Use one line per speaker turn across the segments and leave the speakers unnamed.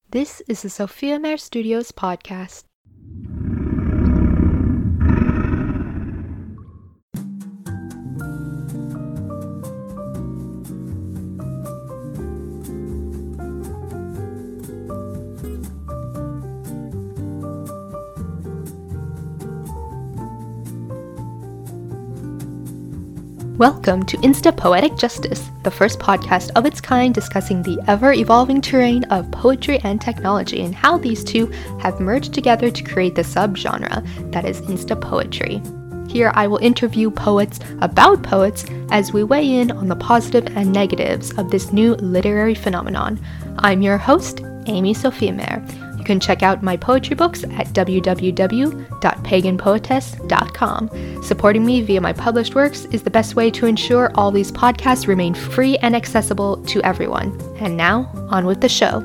This is the Sophia Mare Studios podcast. Welcome to Insta Poetic Justice, the first podcast of its kind discussing the ever-evolving terrain of poetry and technology and how these two have merged together to create the subgenre that is Insta Poetry. Here I will interview poets about poets as we weigh in on the positive and negatives of this new literary phenomenon. I'm your host, Amy Sophia Mare. You can check out my poetry books at www.paganpoetess.com. Supporting me via my published works is the best way to ensure all these podcasts remain free and accessible to everyone. And now, on with the show.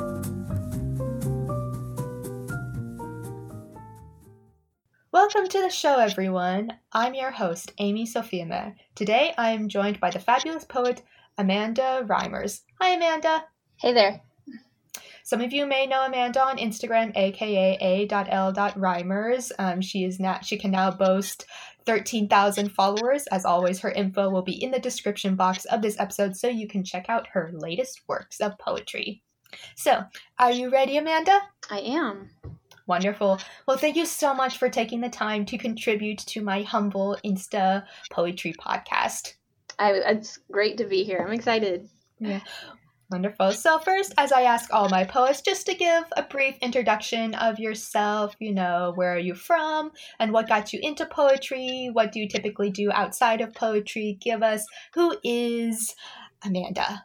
Welcome to the show, everyone. I'm your host, Amy Sophia Mare. Today, I am joined by the fabulous poet, Amanda Reimers. Hi, Amanda.
Hey there.
Some of you may know Amanda on Instagram, aka a.l.reimers. She can now boast 13,000 followers. As always, her info will be in the description box of this episode, so you can check out her latest works of poetry. So, are you ready, Amanda?
I am.
Wonderful. Well, thank you so much for taking the time to contribute to my humble Insta Poetry podcast.
It's great to be here. I'm excited.
Yeah. Wonderful. So first, as I ask all my poets, just to give a brief introduction of yourself, where are you from and what got you into poetry? What do you typically do outside of poetry? Give us, who is Amanda?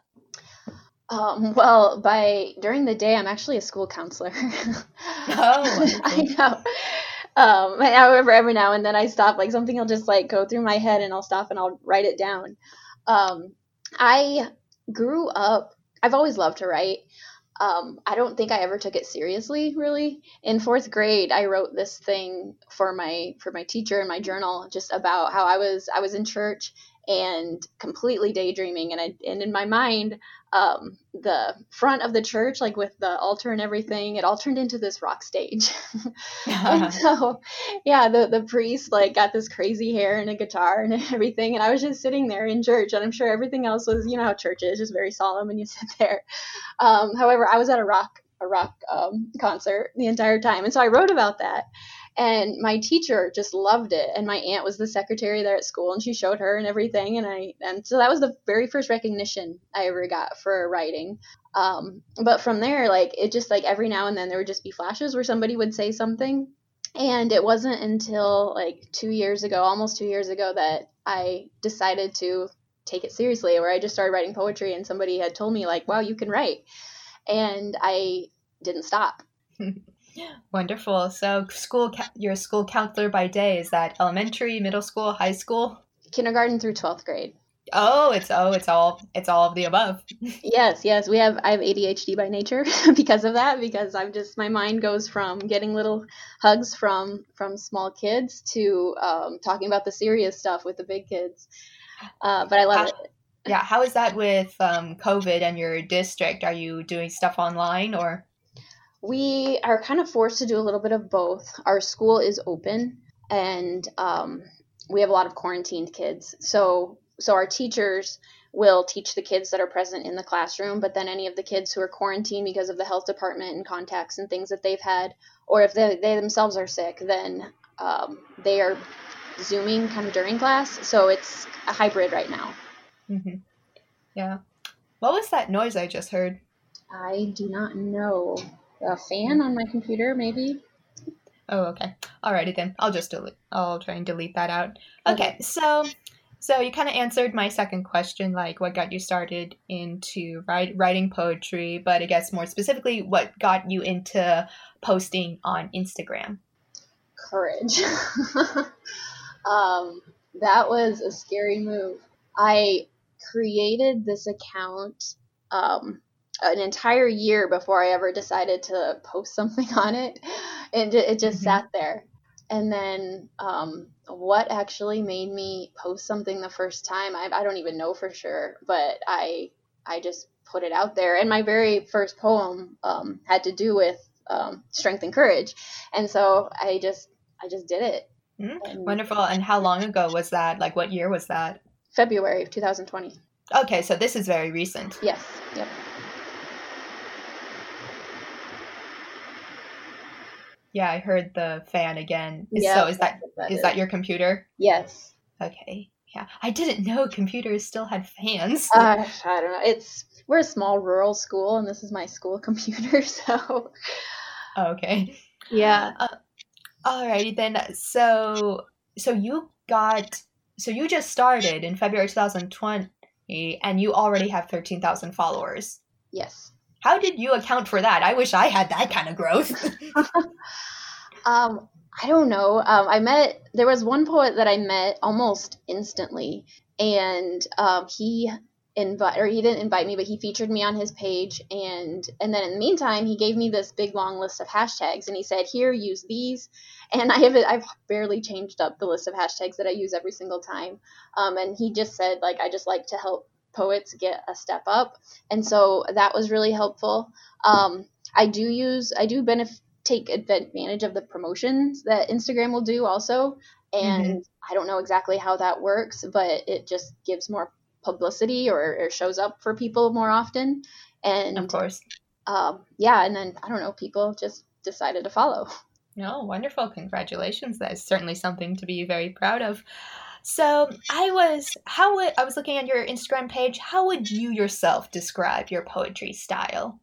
During the day, I'm actually a school counselor.
Oh,
I know. However, every now and then I stop, something will just go through my head and I'll stop and I'll write it down. I grew up, I've always loved to write. I don't think I ever took it seriously, really. In fourth grade, I wrote this thing for my teacher in my journal, just about how I was in church and completely daydreaming, and in my mind, the front of the church, with the altar and everything, it all turned into this rock stage. And so, yeah, the priest got this crazy hair and a guitar and everything, and I was just sitting there in church, and I'm sure everything else was, how church is, just very solemn, and you sit there. However, I was at a rock concert the entire time, and so I wrote about that. And my teacher just loved it, and my aunt was the secretary there at school, and she showed her and everything, and so that was the very first recognition I ever got for writing. But from there, it just every now and then there would just be flashes where somebody would say something, and it wasn't until almost 2 years ago, that I decided to take it seriously, where I just started writing poetry, and somebody had told me wow, you can write, and I didn't stop.
Wonderful. So you're a school counselor by day. Is that elementary, middle school, high school?
Kindergarten through 12th grade.
It's all of the above.
Yes. I have ADHD by nature because of that, because my mind goes from getting little hugs from small kids to talking about the serious stuff with the big kids. But I love it.
Yeah. How is that with COVID and your district? Are you doing stuff online or?
We are kind of forced to do a little bit of both. Our school is open, and we have a lot of quarantined kids. So our teachers will teach the kids that are present in the classroom, but then any of the kids who are quarantined because of the health department and contacts and things that they've had, or if they themselves are sick, then they are Zooming kind of during class. So it's a hybrid right now.
Mm-hmm. Yeah. What was that noise I just heard?
I do not know. A fan on my computer, maybe.
Oh, okay. Alrighty then. I'll try and delete that out. Okay. So you kind of answered my second question, what got you started into writing poetry, but I guess more specifically, what got you into posting on Instagram?
Courage. That was a scary move. I created this account an entire year before I ever decided to post something on it, and it just sat there. And then what actually made me post something the first time, I don't even know for sure, but I I just put it out there. And my very first poem had to do with strength and courage, and so I just did it.
Wonderful. And how long ago was that? Like, what year was that?
February of 2020.
Okay, so this is very recent.
Yes. Yep.
Yeah, I heard the fan again.
Yeah,
so is that your computer?
Yes.
Okay. Yeah. I didn't know computers still had fans.
I don't know. We're a small rural school, and this is my school computer, so.
Okay.
Yeah.
Alrighty then. So you just started in February 2020, and you already have 13,000 followers.
Yes.
How did you account for that? I wish I had that kind of growth.
I don't know. There was one poet that I met almost instantly, and he didn't invite me, but he featured me on his page, and then in the meantime, he gave me this big long list of hashtags, and he said, "Here, use these." And I've barely changed up the list of hashtags that I use every single time. And he just said, like, I just like to help poets get a step up, and so that was really helpful. I do take advantage of the promotions that Instagram will do also, and I don't know exactly how that works, but it just gives more publicity or shows up for people more often. And
of course,
and then I don't know, people just decided to follow.
No, wonderful. Congratulations. That is certainly something to be very proud of. So I was looking at your Instagram page. How would you yourself describe your poetry style?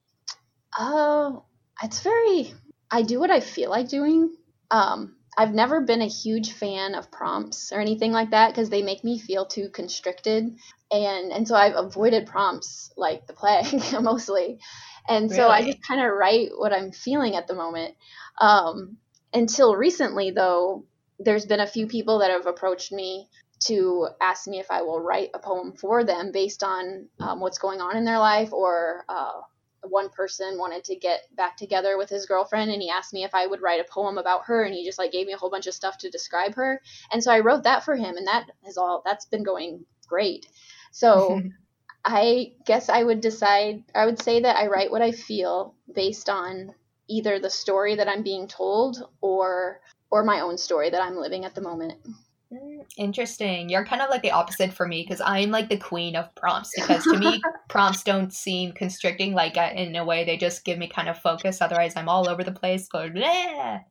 I do what I feel like doing. I've never been a huge fan of prompts or anything like that because they make me feel too constricted. And so I've avoided prompts like the plague mostly. And so I just kind of write what I'm feeling at the moment. Until recently, though, there's been a few people that have approached me to ask me if I will write a poem for them based on what's going on in their life, or one person wanted to get back together with his girlfriend, and he asked me if I would write a poem about her, and he just like gave me a whole bunch of stuff to describe her, and so I wrote that for him, and that's been going great. So I guess I would say that I write what I feel based on either the story that I'm being told or my own story that I'm living at the moment.
Interesting. You're kind of like the opposite for me, because I'm like the queen of prompts, because to me prompts don't seem constricting. Like in a way, they just give me kind of focus. Otherwise I'm all over the place going bleh.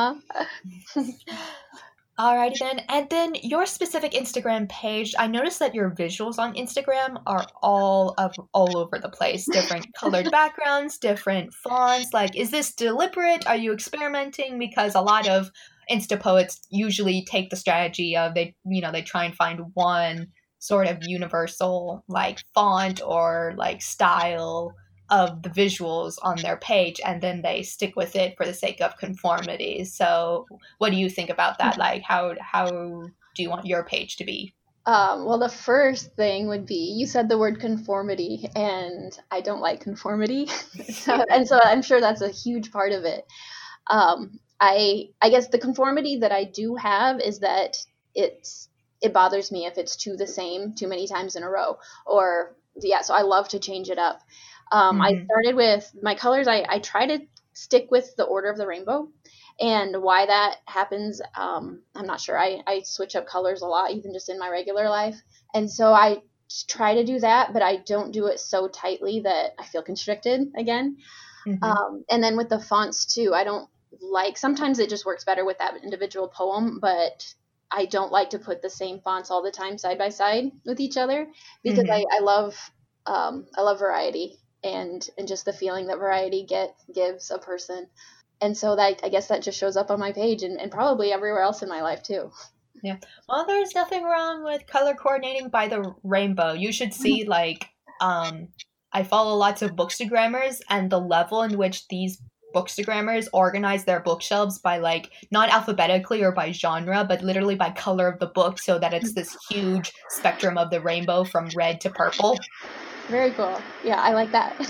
Alrighty then. And then your specific Instagram page, I noticed that your visuals on Instagram are all over the place. Different colored backgrounds, different fonts. Like, is this deliberate? Are you experimenting? Because a lot of Insta poets usually take the strategy of they try and find one sort of universal like font or like style of the visuals on their page, and then they stick with it for the sake of conformity. So what do you think about that? Like, how do you want your page to be?
Well, the first thing would be, you said the word conformity, and I don't like conformity. so I'm sure that's a huge part of it. I guess the conformity that I do have is that it bothers me if it's too many times in a row, so I love to change it up. I started with my colors. I try to stick with the order of the rainbow, and why that happens, I'm not sure. I switch up colors a lot, even just in my regular life. And so I try to do that, but I don't do it so tightly that I feel constricted again. And then with the fonts too, sometimes it just works better with that individual poem, but I don't like to put the same fonts all the time side by side with each other, because I love variety. And just the feeling that variety gives a person. And so I guess that just shows up on my page and probably everywhere else in my life too.
Yeah. Well, there's nothing wrong with color coordinating by the rainbow. You should see I follow lots of bookstagrammers, and the level in which these bookstagrammers organize their bookshelves by like not alphabetically or by genre, but literally by color of the book, so that it's this huge spectrum of the rainbow from red to purple.
Very cool. Yeah, I like that.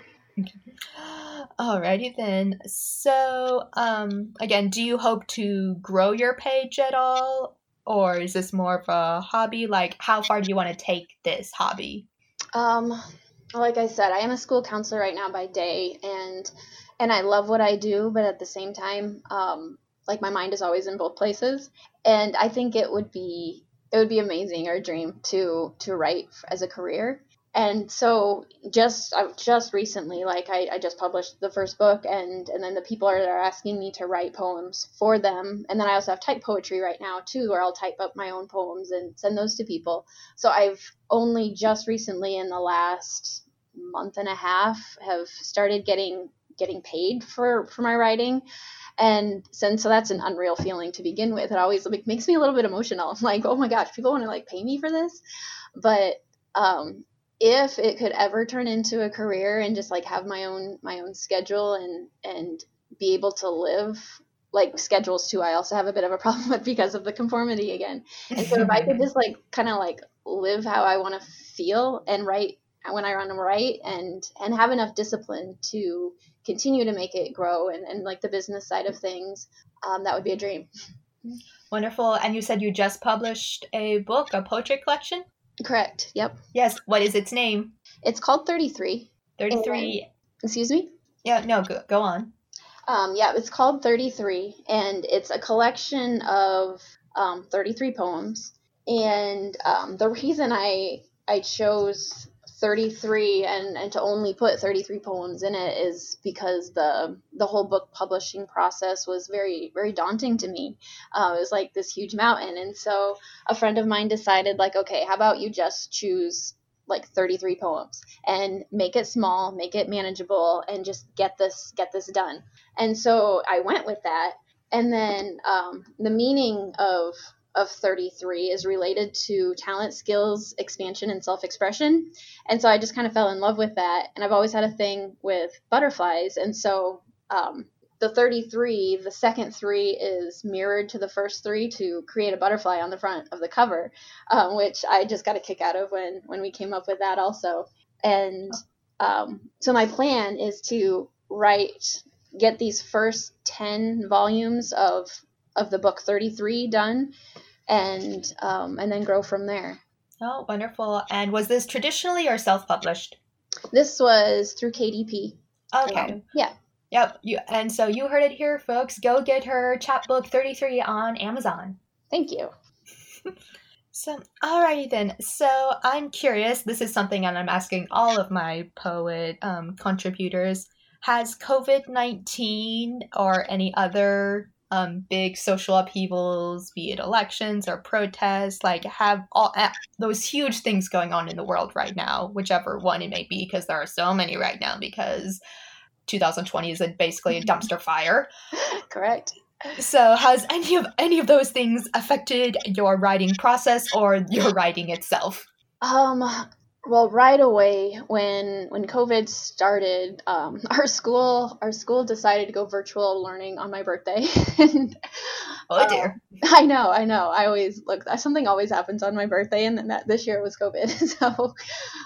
Alrighty then. So, again, do you hope to grow your page at all? Or is this more of a hobby? Like, how far do you want to take this hobby?
like I said, I am a school counselor right now by day, and I love what I do, but at the same time, like my mind is always in both places, and I think it would be amazing, or a dream to write as a career. And so just recently, like I just published the first book, and then the people are asking me to write poems for them, and then I also have type poetry right now too, where I'll type up my own poems and send those to people. So I've only just recently, in the last month and a half, have started getting paid for my writing. And so that's an unreal feeling to begin with. It always makes me a little bit emotional. I'm like, oh my gosh, people want to like pay me for this. But if it could ever turn into a career and just like have my own schedule and be able to live like schedules too, I also have a bit of a problem with because of the conformity again. And so if I could just like kind of like live how I want to feel and write when I want to write, and have enough discipline to continue to make it grow, and like the business side of things, that would be a dream.
Wonderful. And you said you just published a book, a poetry collection?
Correct. Yep.
Yes. What is its name?
It's called 33.
33.
Excuse me?
Yeah, no, go on.
Yeah, it's called 33, and it's a collection of 33 poems. And the reason I chose 33 and to only put 33 poems in it is because the whole book publishing process was very, very daunting to me. It was like this huge mountain. And so a friend of mine decided, like, okay, how about you just choose like 33 poems and make it small, make it manageable, and just get this done. And so I went with that. And then the meaning of 33 is related to talent, skills, expansion, and self-expression. And so I just kind of fell in love with that. And I've always had a thing with butterflies. And so the 33, the second 3 is mirrored to the first 3 to create a butterfly on the front of the cover, which I just got a kick out of when we came up with that also. And so my plan is to get these first 10 volumes of the book 33 done, and then grow from there.
Oh, wonderful. And was this traditionally or self-published?
This was through KDP.
Okay.
Yeah.
Yep. And so you heard it here, folks. Go get her chapbook 33 on Amazon.
Thank you.
So, alrighty then. So I'm curious. This is something that I'm asking all of my poet contributors. Has COVID-19 or any other big social upheavals, be it elections or protests, like have all those huge things going on in the world right now, whichever one it may be, because there are so many right now, because 2020 is basically a dumpster fire.
Correct.
So has any of those things affected your writing process or your writing itself?
Well, right away when COVID started, our school decided to go virtual learning on my birthday. And,
oh dear!
I know. I always look. Something always happens on my birthday, and then this year it was COVID. So,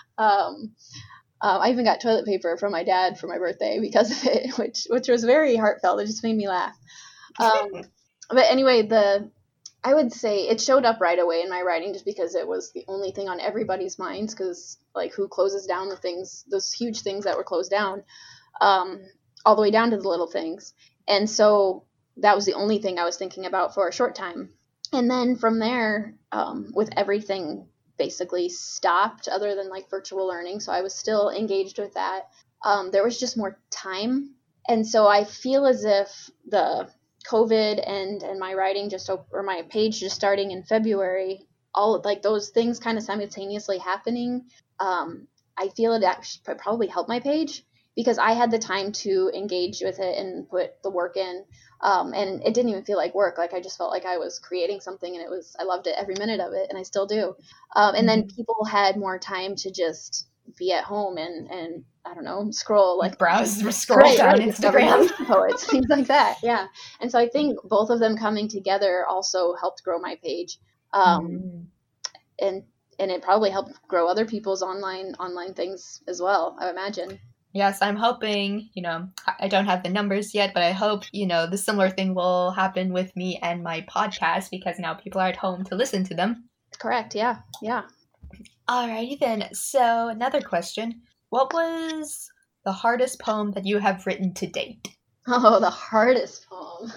I even got toilet paper from my dad for my birthday because of it, which was very heartfelt. It just made me laugh. But anyway, I would say it showed up right away in my writing just because it was the only thing on everybody's minds, because like who closes down those huge things that were closed down, all the way down to the little things. And so that was the only thing I was thinking about for a short time. And then from there, with everything basically stopped other than like virtual learning, so I was still engaged with that. There was just more time. And so I feel as if the COVID and my writing or my page just starting in February, all of like those things kind of simultaneously happening, I feel it actually probably helped my page because I had the time to engage with it and put the work in, and it didn't even feel like work. Like I just felt like I was creating something, and I loved it every minute of it, and I still do. And then people had more time to just be at home and I don't know, scroll down Instagram, poets, things like that. Yeah. And so I think both of them coming together also helped grow my page. And it probably helped grow other people's online things as well, I imagine.
Yes, I'm hoping, I don't have the numbers yet, but I hope, the similar thing will happen with me and my podcast, because now people are at home to listen to them.
Correct. Yeah. Yeah.
Alrighty then. So another question. What was the hardest poem that you have written to date?
Oh, the hardest poem.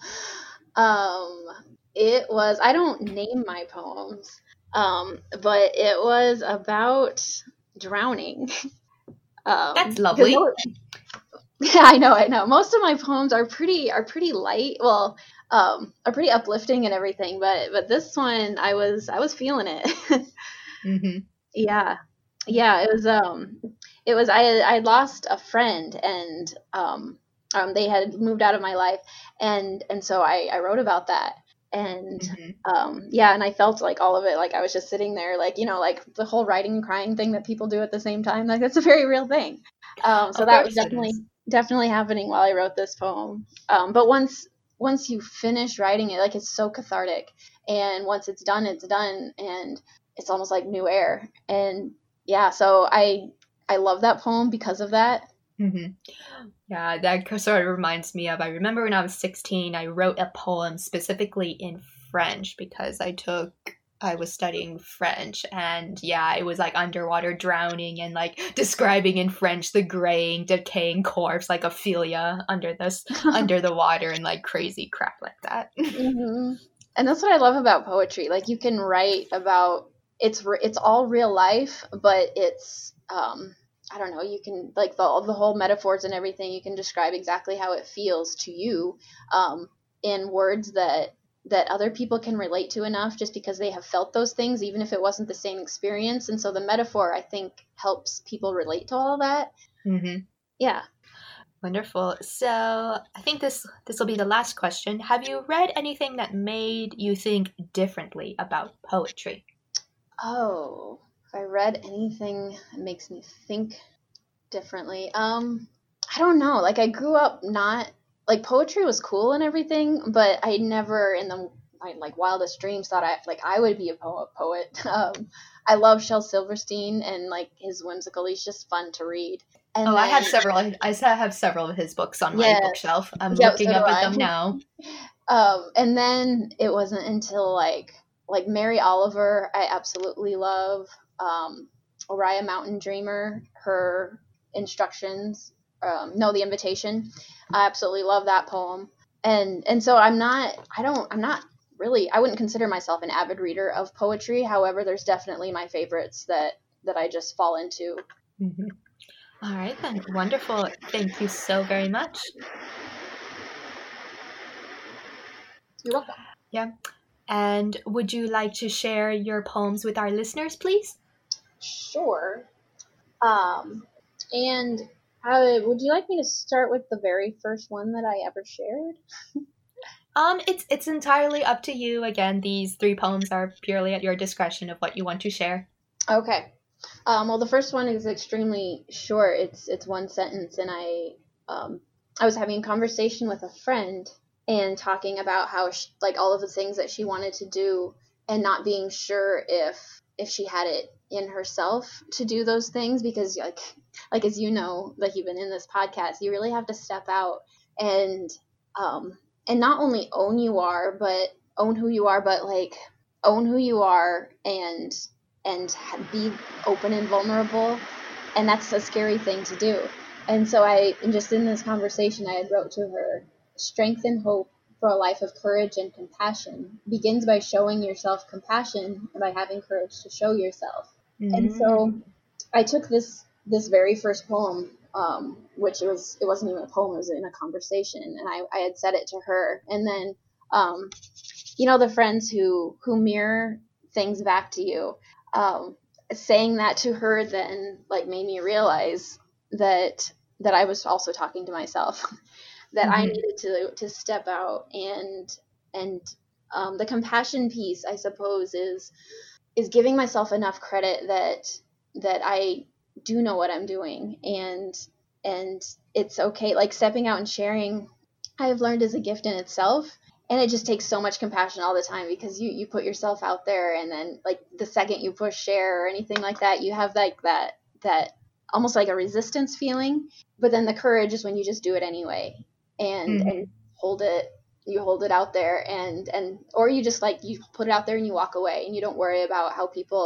um, it was, I don't name my poems, but it was about drowning.
That's
Because
lovely.
yeah, I know. Most of my poems are pretty light. Well, are pretty uplifting and everything, but this one I was feeling it.
Mm-hmm.
Yeah. Yeah, it was I lost a friend, and they had moved out of my life, and so I wrote about that. And
Mm-hmm.
yeah, and I felt like all of it, like I was just sitting there, like, like the whole writing and crying thing that people do at the same time, like that's a very real thing. So
Of
that was
course it
definitely
is.
definitely happening while I wrote this poem. But once you finish writing it, like it's so cathartic, and once it's done, and it's almost like new air. And yeah, so I love that poem because of that.
Mm-hmm. Yeah, that sort of reminds me of, I remember when I was 16, I wrote a poem specifically in French because I was studying French, and yeah, it was like underwater drowning and like describing in French the graying, decaying corpse like Ophelia under the water and like crazy crap like that.
Hmm. And that's what I love about poetry. Like you can write about, it's all real life, but it's I don't know, you can, like the whole metaphors and everything, you can describe exactly how it feels to you, in words that other people can relate to enough, just because they have felt those things, even if it wasn't the same experience. And so the metaphor, I think, helps people relate to all of that.
Hmm.
Yeah.
Wonderful. So I think this will be the last question. Have you read anything that made you think differently about poetry?
Oh, if I read anything that makes me think differently. I don't know. Like I grew up not, like poetry was cool and everything, but I never in my like wildest dreams thought I would be a poet. I love Shel Silverstein, and like his whimsical. He's just fun to read. And
Oh, I
then
have several. Have several of his books on my
yeah,
bookshelf. I'm
yeah, so
looking
do
up at
I.
them now.
And then it wasn't until like Mary Oliver, I absolutely love. Um, Oriah Mountain Dreamer, her instructions, no, the invitation. I absolutely love that poem. And so I'm not really, I wouldn't consider myself an avid reader of poetry. However, there's definitely my favorites that I just fall into.
Mhm. All right, then. Wonderful. Thank you so very much.
You're welcome.
Yeah. And would you like to share your poems with our listeners, please?
Sure. Um, and would you like me to start with the very first one that I ever shared?
It's entirely up to you. Again, these three poems are purely at your discretion of what you want to share.
Okay. Well, the first one is extremely short. It's one sentence, and I was having a conversation with a friend and talking about how like all of the things that she wanted to do, and not being sure if she had it in herself to do those things, because like as you know, like you've been in this podcast, you really have to step out and um and not only own who you are, but like own who you are, and be open and vulnerable. And that's a scary thing to do. And so and just in this conversation, I had wrote to her, strength and hope for a life of courage and compassion begins by showing yourself compassion and by having courage to show yourself. And so
Mm.
I took this very first poem, which it wasn't even a poem, it was in a conversation, and I had said it to her. And then um, the friends who mirror things back to you, um, saying that to her then like made me realize that I was also talking to myself, that I
Hmm.
needed to step out. And the compassion piece, I suppose, is giving myself enough credit that I do know what I'm doing, and it's okay. Like stepping out and sharing, I've learned, is a gift in itself. And it just takes so much compassion all the time, because you put yourself out there, and then like the second you push share or anything like that, you have like that almost like a resistance feeling. But then the courage is when you just do it anyway, and
Hmm.
hold it you hold it out there, and or you just like you put it out there and you walk away, and you don't worry about how people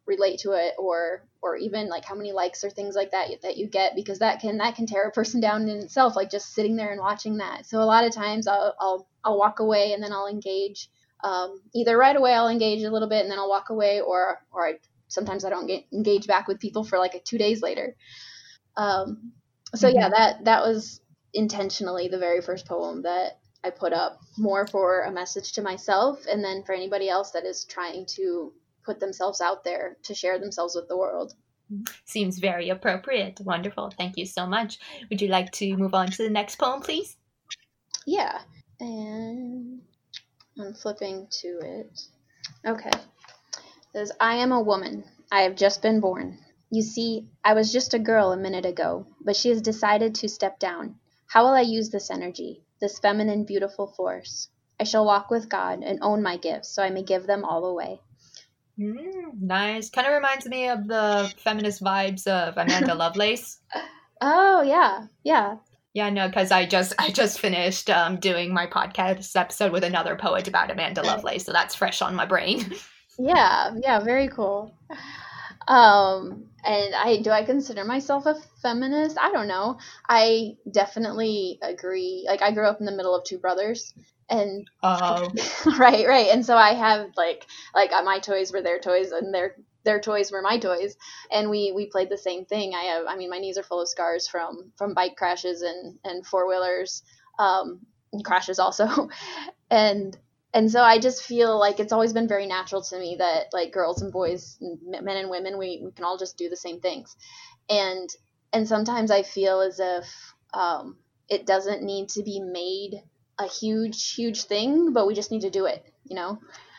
relate to it, or even like how many likes or things like that you get, because that can tear a person down in itself, like just sitting there and watching that. So a lot of times I'll walk away and then I'll engage. Either right away I'll engage a little bit and then I'll walk away, or sometimes I don't get engaged back with people for like 2 days later. So yeah, that was intentionally the very first poem that I put up, more for a message to myself, and then for anybody else that is trying to put themselves out there to share themselves with the world.
Seems very appropriate. Wonderful. Thank you so much. Would you like to move on to the next poem, please?
Yeah. And I'm flipping to it. Okay. It says, I am a woman. I have just been born. You see, I was just a girl a minute ago, but she has decided to step down. How will I use this energy, this feminine, beautiful force? I shall walk with God and own my gifts so I may give them all away.
Nice. Kind of reminds me of the feminist vibes of Amanda Lovelace.
Oh, yeah. Yeah.
Yeah, no, because I just finished doing my podcast episode with another poet about Amanda Lovelace, so that's fresh on my brain.
Yeah, very cool. And I consider myself a feminist? I don't know. I definitely agree. Like, I grew up in the middle of two brothers, and right. And so I have like my toys were their toys, and their toys were my toys, and we played the same thing. I mean, my knees are full of scars from bike crashes and four-wheelers, crashes also. And so I just feel like it's always been very natural to me that like girls and boys, men and women, we can all just do the same things. And sometimes I feel as if it doesn't need to be made a huge thing, but we just need to do it, you know?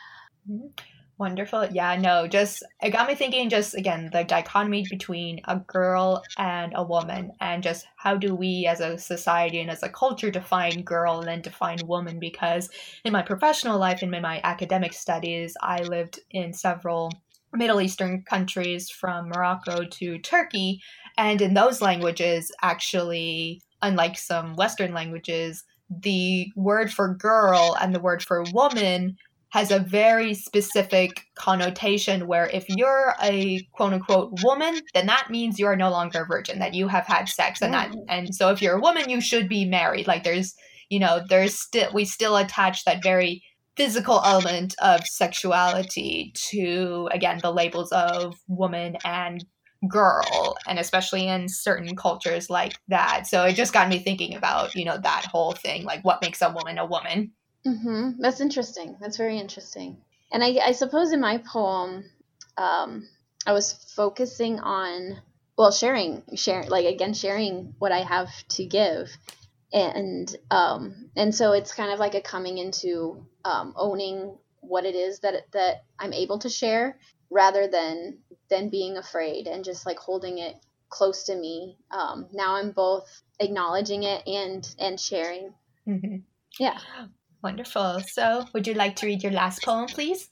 Wonderful. Yeah, no, just it got me thinking, just again, the dichotomy between a girl and a woman, and just how do we as a society and as a culture define girl and then define woman? Because in my professional life and in my academic studies, I lived in several Middle Eastern countries from Morocco to Turkey, and in those languages, actually, unlike some Western languages, the word for girl and the word for woman has a very specific connotation, where if you're a quote unquote woman, then that means you are no longer a virgin, that you have had sex, and so if you're a woman, you should be married. Like we still attach that very physical element of sexuality to, again, the labels of woman and girl, and especially in certain cultures like that. So it just got me thinking about, that whole thing, like what makes a woman a woman.
Mm-hmm. That's interesting. That's very interesting. And I suppose in my poem, I was focusing on, well, sharing what I have to give. And so it's kind of like a coming into owning what it is that I'm able to share, rather than being afraid and just like holding it close to me. Now I'm both acknowledging it and sharing.
Mm-hmm.
Yeah.
Wonderful. So would you like to read your last poem, please?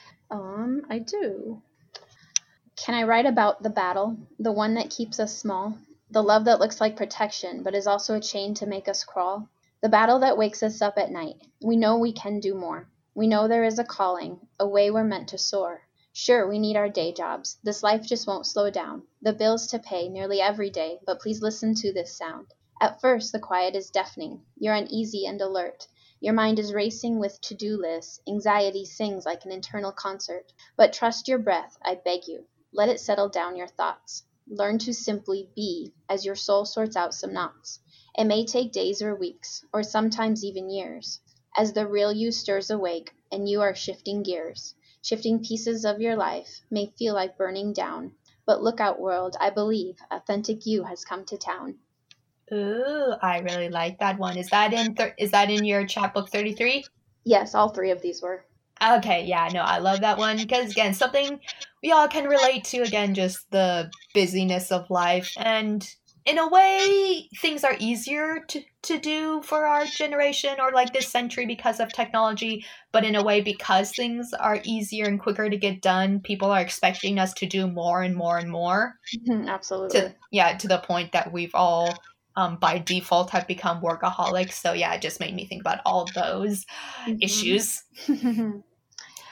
I do. Can I write about the battle, the one that keeps us small? The love that looks like protection, but is also a chain to make us crawl? The battle that wakes us up at night. We know we can do more. We know there is a calling, a way we're meant to soar. Sure, we need our day jobs. This life just won't slow down. The bills to pay nearly every day, but please listen to this sound. At first, the quiet is deafening. You're uneasy and alert. Your mind is racing with to-do lists. Anxiety sings like an internal concert. But trust your breath, I beg you. Let it settle down your thoughts. Learn to simply be as your soul sorts out some knots. It may take days or weeks, or sometimes even years, as the real you stirs awake and you are shifting gears. Shifting pieces of your life may feel like burning down. But look out, world, I believe authentic you has come to town.
Ooh, I really like that one. Is that in your chapbook 33?
Yes, all three of these were.
Okay, yeah, no, I love that one because, again, something we all can relate to, again, just the busyness of life. And in a way, things are easier to do for our generation or like this century because of technology. But in a way, because things are easier and quicker to get done, people are expecting us to do more and more and more.
Absolutely.
To the point that we've all by default have become workaholics. So yeah, it just made me think about all those issues.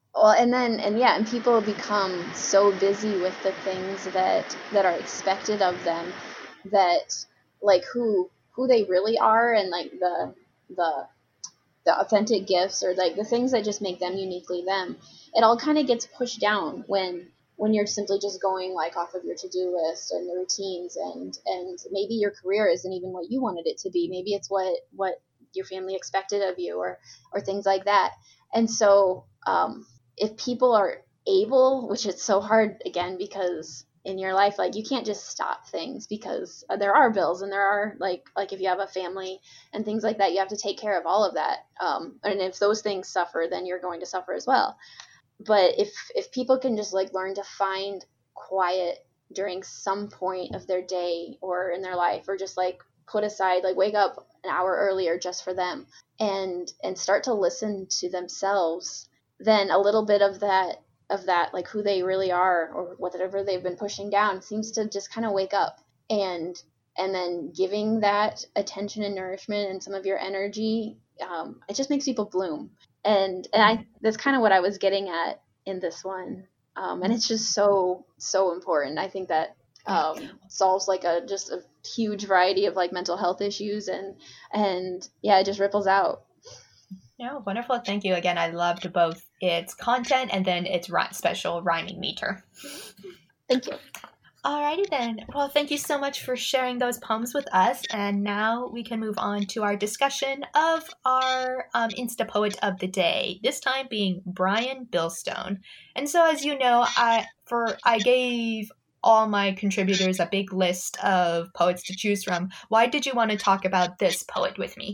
Well, and people become so busy with the things that are expected of them, that like who they really are, and like the the authentic gifts, or like the things that just make them uniquely them, it all kind of gets pushed down when you're simply just going like off of your to-do list and the routines, and maybe your career isn't even what you wanted it to be. Maybe it's what your family expected of you, or things like that. And so if people are able, which it's so hard again, because in your life, like, you can't just stop things, because there are bills, and there are like if you have a family and things like that, you have to take care of all of that. And if those things suffer, then you're going to suffer as well. But if people can just like learn to find quiet during some point of their day or in their life, or just like put aside, like wake up an hour earlier just for them, and start to listen to themselves, then a little bit of that like who they really are, or whatever they've been pushing down, seems to just kind of wake up. And then giving that attention and nourishment and some of your energy, it just makes people bloom. And I that's kind of what I was getting at in this one. And it's just so important. I think that solves like a just a huge variety of like mental health issues, and yeah, it just ripples out.
Yeah, wonderful. Thank you again. I loved both its content and then its special rhyming meter.
Thank you.
Alrighty then. Well, thank you so much for sharing those poems with us. And now we can move on to our discussion of our Insta Poet of the Day, this time being Brian Billstone. And so, as you know, I gave all my contributors a big list of poets to choose from. Why did you want to talk about this poet with me?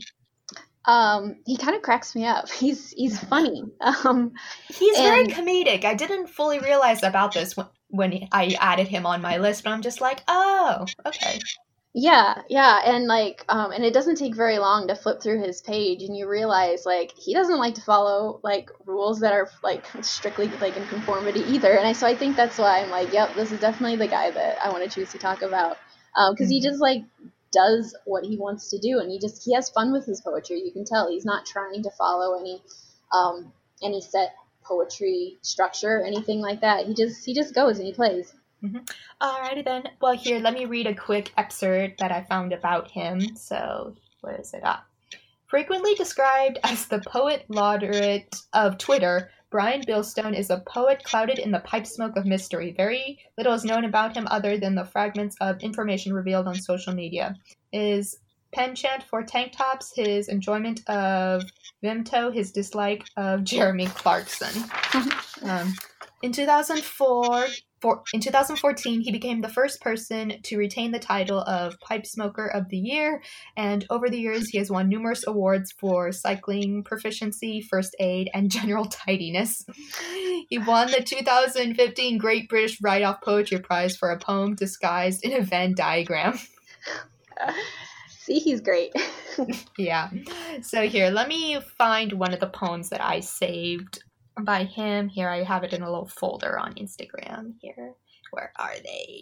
He kind of cracks me up. He's funny.
He's very comedic. I didn't fully realize about this when I added him on my list, but I'm just like, oh, okay.
Yeah, and like, and it doesn't take very long to flip through his page, and you realize like he doesn't like to follow like rules that are like strictly like in conformity either. And so I think that's why I'm like, yep, this is definitely the guy that I want to choose to talk about, because he just like does what he wants to do, and he has fun with his poetry. You can tell he's not trying to follow any set poetry structure or anything like that. He just goes and he plays.
Mm-hmm. Alrighty then. Well, here, let me read a quick excerpt that I found about him. So, where is it at? Frequently described as the poet laureate of Twitter, Brian Billstone is a poet clouded in the pipe smoke of mystery. Very little is known about him other than the fragments of information revealed on social media. His penchant for tank tops, his enjoyment of Vimto, his dislike of Jeremy Clarkson. In 2014, he became the first person to retain the title of Pipe Smoker of the Year, and over the years he has won numerous awards for cycling proficiency, first aid, and general tidiness. He won the 2015 Great British Write-Off Poetry Prize for a poem disguised in a Venn diagram.
See, he's great.
Yeah. So here, let me find one of the poems that I saved by him. Here, I have it in a little folder on Instagram. Here, where are they?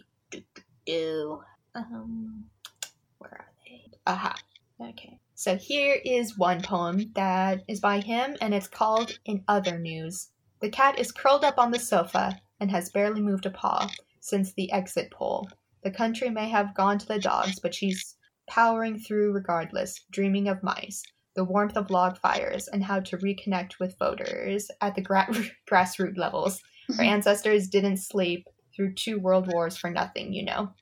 Where are they? Aha. Okay. So here is one poem that is by him, and it's called In Other News. The cat is curled up on the sofa and has barely moved a paw since the exit poll. The country may have gone to the dogs, but she's powering through regardless, dreaming of mice, the warmth of log fires, and how to reconnect with voters at the grassroots levels. Her ancestors didn't sleep through 2 world wars for nothing, you know.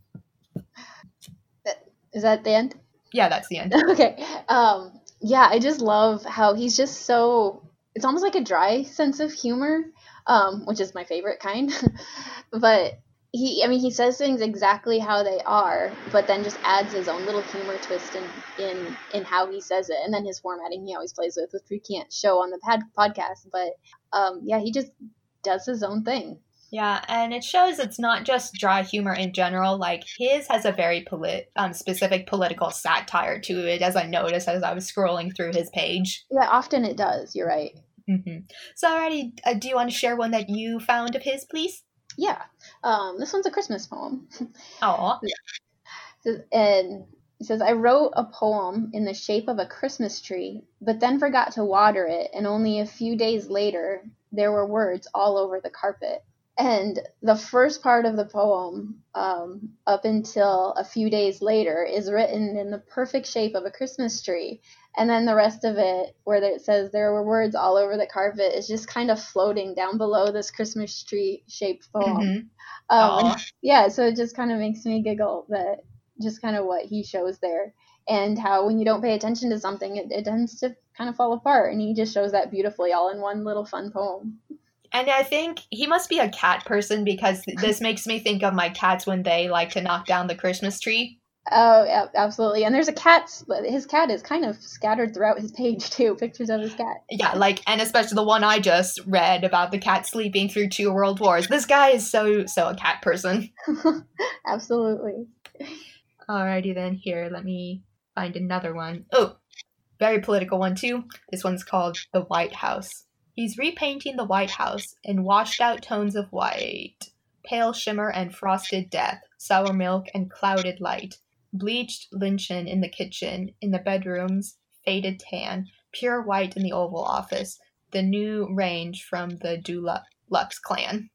Is that the end?
Yeah, that's the end.
Okay. Yeah, I just love how he's just so, it's almost like a dry sense of humor, which is my favorite kind. But he says things exactly how they are, but then just adds his own little humor twist in how he says it, and then his formatting he always plays with, which we can't show on the podcast. But yeah, he just does his own thing.
Yeah, and it shows it's not just dry humor in general. Like, his has a very specific political satire to it, as I noticed as I was scrolling through his page.
Yeah, often it does. You're right.
Mm-hmm. So, alrighty, do you want to share one that you found of his, please?
Yeah. This one's a Christmas poem.
Aw.
And it says, I wrote a poem in the shape of a Christmas tree, but then forgot to water it, and only a few days later there were words all over the carpet. And the first part of the poem, up until a few days later, is written in the perfect shape of a Christmas tree. And then the rest of it, where it says there were words all over the carpet, is just kind of floating down below this Christmas tree shaped poem. Yeah, so it just kind of makes me giggle, that just kind of what he shows there, and how when you don't pay attention to something, it tends to kind of fall apart. And he just shows that beautifully all in one little fun poem.
And I think he must be a cat person, because this makes me think of my cats when they like to knock down the Christmas tree.
Oh, yeah, absolutely. And there's his cat is kind of scattered throughout his page too, pictures of his cat.
Yeah, and especially the one I just read about the cat sleeping through 2 world wars. This guy is so a cat person.
Absolutely.
Alrighty then, here, let me find another one. Oh, very political one too. This one's called The White House. He's repainting the White House in washed out tones of white, pale shimmer and frosted death, sour milk and clouded light, bleached lynching in the kitchen, in the bedrooms, faded tan, pure white in the Oval Office, the new range from the Dulux clan.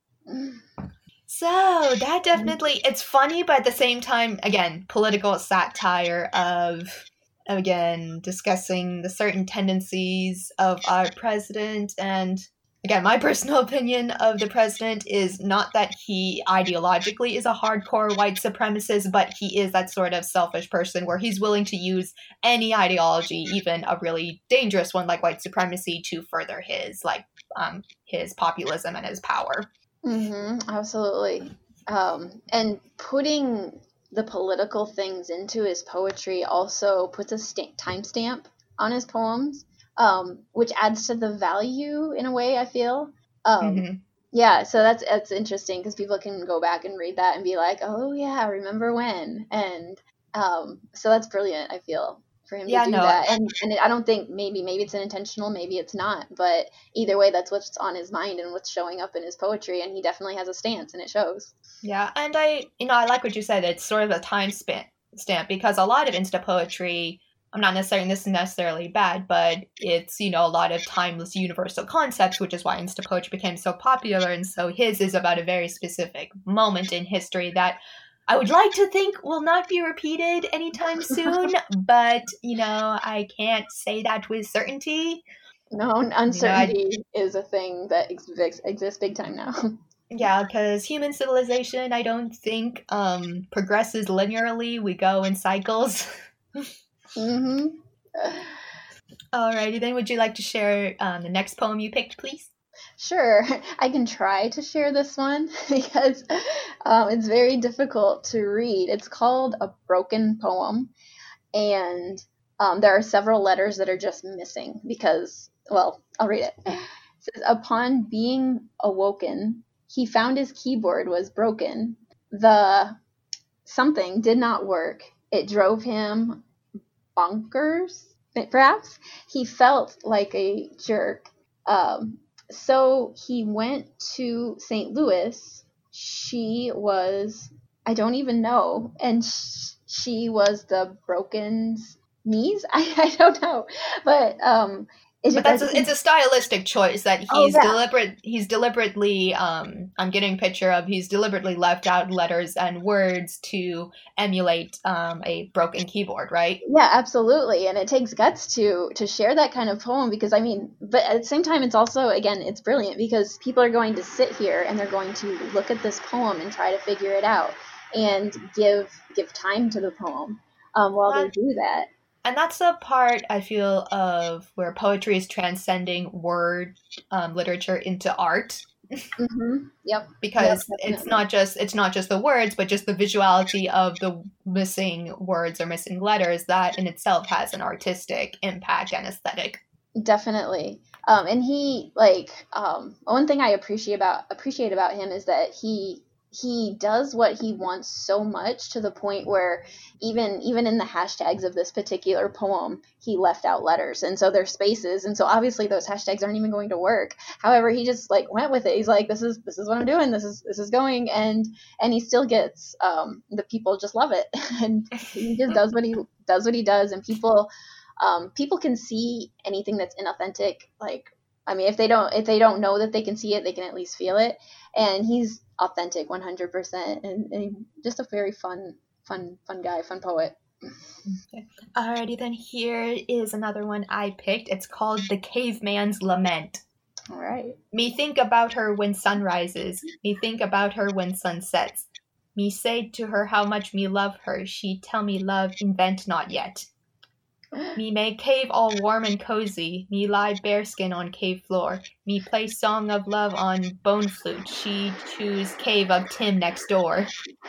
So that definitely, it's funny, but at the same time, again, political satire of, again, discussing the certain tendencies of our president. And again, my personal opinion of the president is not that he ideologically is a hardcore white supremacist, but he is that sort of selfish person where he's willing to use any ideology, even a really dangerous one like white supremacy, to further his populism and his power.
Absolutely. And putting the political things into his poetry also puts a timestamp on his poems, which adds to the value in a way, I feel. Yeah, so that's interesting, because people can go back and read that and be like, oh yeah, remember when? And so that's brilliant, I feel, for him to do that. And I don't think, maybe it's intentional, maybe it's not, but either way, that's what's on his mind and what's showing up in his poetry, and he definitely has a stance, and it shows. Yeah,
and I like what you said, it's sort of a time stamp, because a lot of Insta poetry, I'm not necessarily, this is necessarily bad, but it's, a lot of timeless universal concepts, which is why Insta poetry became so popular. And so his is about a very specific moment in history that I would like to think will not be repeated anytime soon, but, I can't say that with certainty.
No, uncertainty is a thing that exists big time now.
Yeah, because human civilization, I don't think, progresses linearly. We go in cycles. Alrighty, then would you like to share the next poem you picked, please?
Sure, I can try to share this one because it's very difficult to read. It's called A Broken Poem, and there are several letters that are just missing because, well, I'll read it. It says, upon being awoken, he found his keyboard was broken. The something did not work. It drove him bonkers, perhaps. He felt like a jerk. So he went to St. Louis. She was, I don't even know, and she was the broken's niece. I don't know, but
it's a stylistic choice that he's deliberately I'm getting a picture of, he's deliberately left out letters and words to emulate a broken keyboard, right?
Yeah, absolutely. And it takes guts to share that kind of poem, because but at the same time, it's also, again, it's brilliant because people are going to sit here and they're going to look at this poem and try to figure it out and give time to the poem while they do that.
And that's the part, I feel, of where poetry is transcending word literature into art.
Yep.
Because it's not just the words, but just the visuality of the missing words or missing letters that in itself has an artistic impact and aesthetic.
Definitely. And he, one thing I appreciate about him is that he does what he wants so much, to the point where even in the hashtags of this particular poem, he left out letters, and so there's spaces, and so obviously those hashtags aren't even going to work. However, he just went with it. He's like, this is what I'm doing. This is going, and he still gets the people just love it, and he just does what he does, and people can see anything that's inauthentic. I mean, if they don't know that they can see it, they can at least feel it. And he's authentic 100%, and just a very fun guy, fun poet.
Okay. Alrighty, then here is another one I picked. It's called The Caveman's Lament.
All right.
Me think about her when sun rises. Me think about her when sun sets. Me say to her how much me love her. She tell me love invent not yet. Me make cave all warm and cozy. Me lie bearskin on cave floor. Me play song of love on bone flute. She choose cave of Tim next door.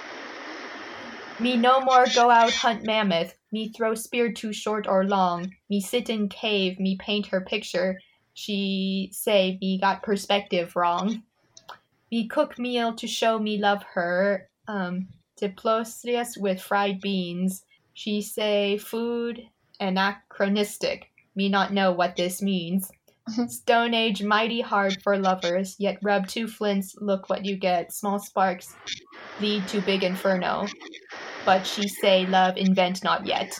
Me no more go out hunt mammoth. Me throw spear too short or long. Me sit in cave. Me paint her picture. She say me got perspective wrong. Me cook meal to show me love her. Diplosius with fried beans. She say food anachronistic. Me not know what this means. Stone Age mighty hard for lovers, yet rub two flints, look what you get. Small sparks lead to big inferno. But she say love invent not yet.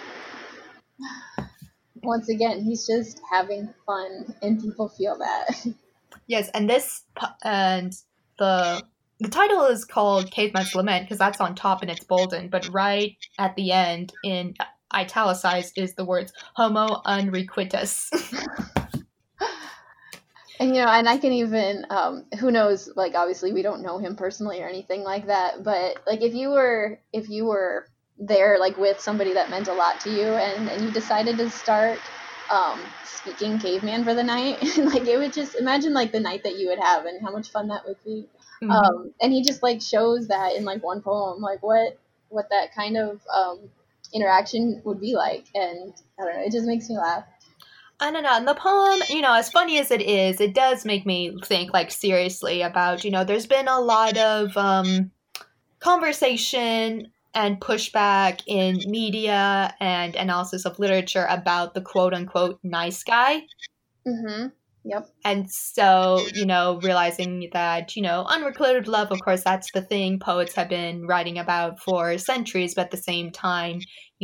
Once again, he's just having fun, and people feel that.
Yes, and the title is called Caveman's Lament because that's on top and it's bolden, but right at the end in italicized is the words Homo unrequitus.
And and I can even who knows, like obviously we don't know him personally or anything like that, but like if you were there like with somebody that meant a lot to you, and you decided to start speaking caveman for the night, like it would just imagine like the night that you would have and how much fun that would be.
Mm-hmm.
And he just like shows that in like one poem, like what that kind of interaction would be like, and I don't know, it just makes me laugh.
I don't know. And the poem, as funny as it is, it does make me think, like, seriously about, there's been a lot of conversation and pushback in media and analysis of literature about the quote-unquote nice guy.
Mm-hmm. Yep.
And so, realizing that, unrequited love, of course, that's the thing poets have been writing about for centuries, but at the same time,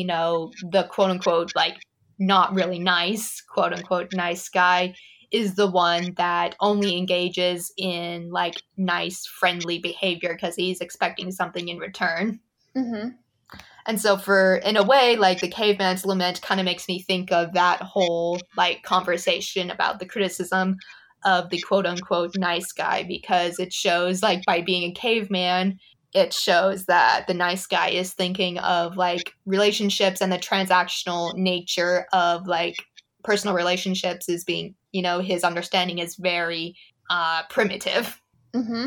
the quote-unquote, like, not really nice, quote unquote, nice guy is the one that only engages in like nice, friendly behavior because he's expecting something in return.
Mm-hmm.
And so in a way, like the Caveman's Lament kind of makes me think of that whole like conversation about the criticism of the quote unquote nice guy, because it shows like by being a caveman, it shows that the nice guy is thinking of like relationships and the transactional nature of like personal relationships as being, his understanding is very primitive.
Mm-hmm.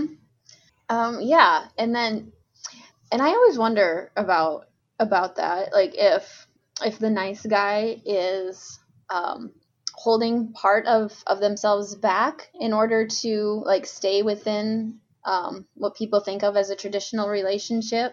Yeah, and I always wonder about that, like if the nice guy is holding part of themselves back in order to like stay within what people think of as a traditional relationship,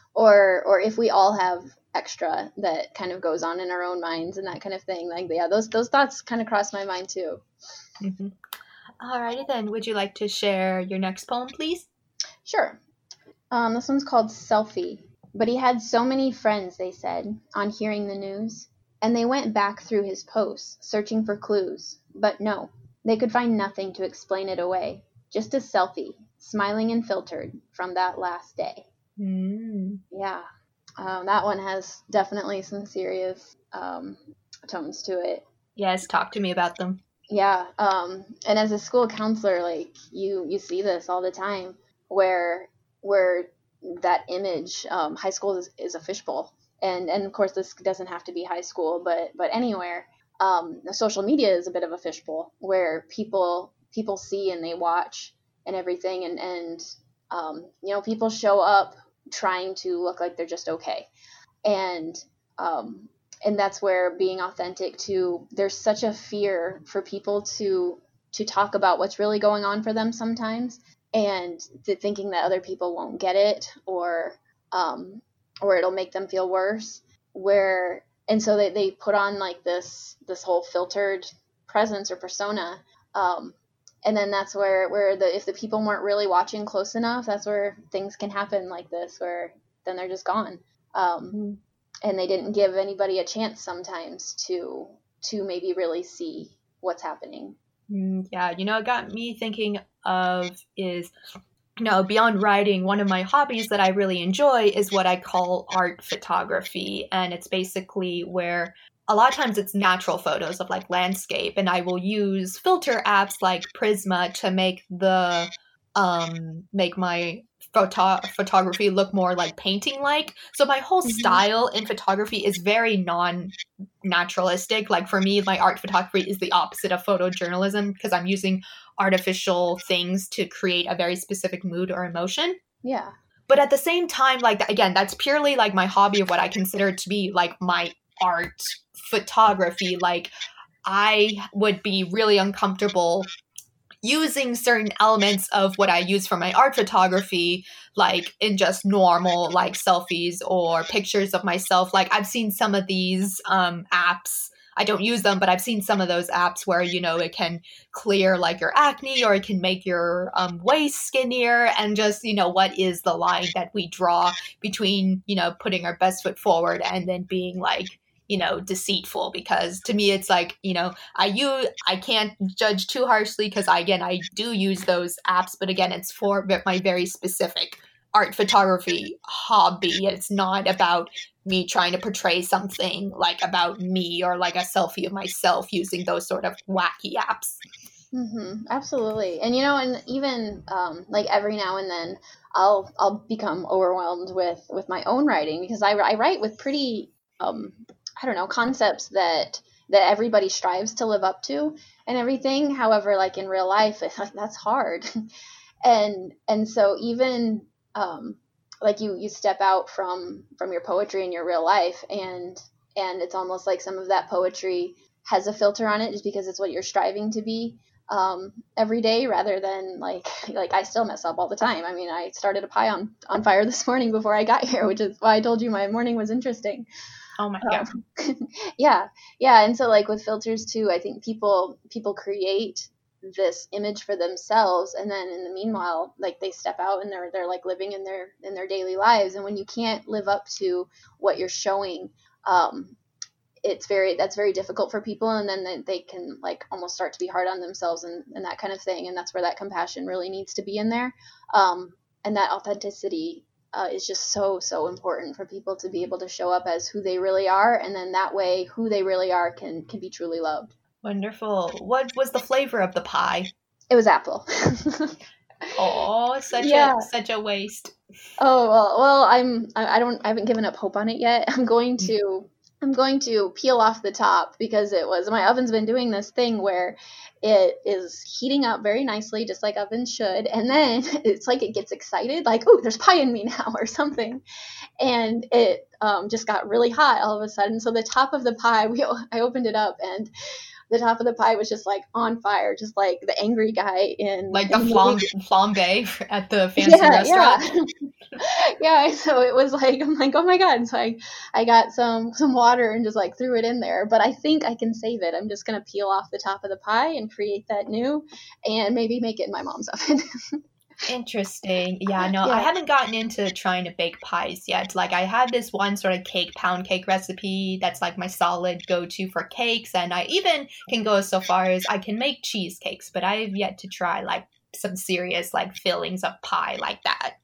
or if we all have extra that kind of goes on in our own minds and that kind of thing. Like, yeah, those thoughts kind of cross my mind too.
Mm-hmm. Alrighty then, would you like to share your next poem, please?
Sure. This one's called Selfie. But he had so many friends, they said, on hearing the news, and they went back through his posts, searching for clues. But no, they could find nothing to explain it away. Just a selfie, smiling and filtered from that last day.
Mm.
Yeah, that one has definitely some serious tones to it.
Yes, talk to me about them.
Yeah, and as a school counselor, like you see this all the time, where that image, high school is a fishbowl, and of course this doesn't have to be high school, but anywhere. Social media is a bit of a fishbowl where people see and they watch and everything, and people show up trying to look like they're just okay, and that's where being authentic too. There's such a fear for people to talk about what's really going on for them sometimes, and thinking that other people won't get it, or it'll make them feel worse. And so they put on like this whole filtered presence or persona, and then that's where if the people weren't really watching close enough, that's where things can happen like this, where then they're just gone. And they didn't give anybody a chance sometimes to maybe really see what's happening.
Yeah, it got me thinking of is, beyond writing, one of my hobbies that I really enjoy is what I call art photography. And it's basically where a lot of times it's natural photos of like landscape, and I will use filter apps like Prisma to make my photography look more like painting like. So my whole
Hmm.
style in photography is very naturalistic. Like for me, my art photography is the opposite of photojournalism because I'm using artificial things to create a very specific mood or emotion.
Yeah.
But at the same time, like again, that's purely like my hobby of what I consider to be like my art photography. Like I would be really uncomfortable using certain elements of what I use for my art photography, like in just normal like selfies or pictures of myself. Like I've seen some of these apps. I don't use them, but I've seen some of those apps where it can clear like your acne or it can make your waist skinnier, and just what is the line that we draw between putting our best foot forward and then being like deceitful. Because to me it's like I can't judge too harshly because I do use those apps, but again, it's for my very specific art photography hobby. It's not about me trying to portray something like about me or like a selfie of myself using those sort of wacky apps.
Absolutely. And and even like every now and then I'll become overwhelmed with my own writing because I write with pretty I don't know, concepts that everybody strives to live up to and everything. However, like in real life, like that's hard. And so even like you step out from your poetry in your real life, and it's almost like some of that poetry has a filter on it just because it's what you're striving to be every day, rather than like I still mess up all the time. I mean, I started a pie on fire this morning before I got here, which is why I told you my morning was interesting.
Oh my god.
Yeah, yeah. And so like with filters too, I think people create this image for themselves, and then in the meanwhile, like they step out and they're like living in their daily lives. And when you can't live up to what you're showing, um that's very difficult for people, and then they can like almost start to be hard on themselves, and that kind of thing. And that's where that compassion really needs to be in there. And that authenticity is just so important for people to be able to show up as who they really are, and then that way who they really are can be truly loved.
Wonderful. What was the flavor of the pie?
It was apple.
Oh, such a
Yeah.
such a waste.
Oh well, I haven't given up hope on it yet. I'm going to peel off the top because it was my oven's been doing this thing where it is heating up very nicely, just like ovens should, and then it's like it gets excited, like, oh, there's pie in me now or something, and it just got really hot all of a sudden. So the top of the pie, I opened it up, and the top of the pie was just like on fire, just like the angry guy
Like
in
the
the movie.
flambe at the fancy
Yeah, yeah.
restaurant.
Yeah, so it was like I'm like, oh my god. So I got some water and just like threw it in there. But I think I can save it. I'm just gonna peel off the top of the pie and create that new, and maybe make it in my mom's oven.
Interesting. Yeah, no, I
Yeah.
haven't gotten into trying to bake pies yet. Like, I have this one sort of pound cake recipe that's like my solid go to for cakes. And I even can go so far as I can make cheesecakes, but I have yet to try like some serious like fillings of pie like that.